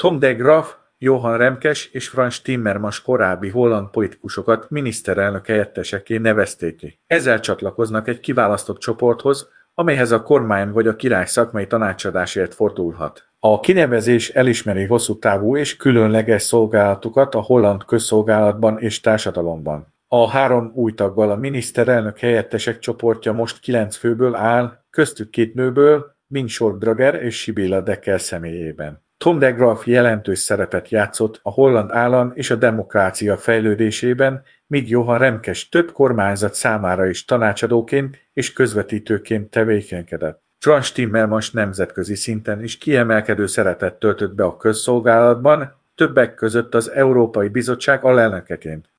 Tom de Graaf, Johan Remkes és Frans Timmermans korábbi holland politikusokat miniszterelnök helyettesekké nevezték ki. Ezzel csatlakoznak egy kiválasztott csoporthoz, amelyhez a kormány vagy a király szakmai tanácsadásért fordulhat. A kinevezés elismeri hosszú távú és különleges szolgálatukat a holland közszolgálatban és társadalomban. A 3 új taggal a miniszterelnök helyettesek csoportja most 9 főből áll, köztük 2 nőből, Min Sorbrager és Sibylla Dekker személyében. Tom de Graaf jelentős szerepet játszott a holland állam és a demokrácia fejlődésében, míg Johan Remkes több kormányzat számára is tanácsadóként és közvetítőként tevékenykedett. Frans Timmermans nemzetközi szinten is kiemelkedő szerepet töltött be a közszolgálatban, többek között az Európai Bizottság alelnökeként.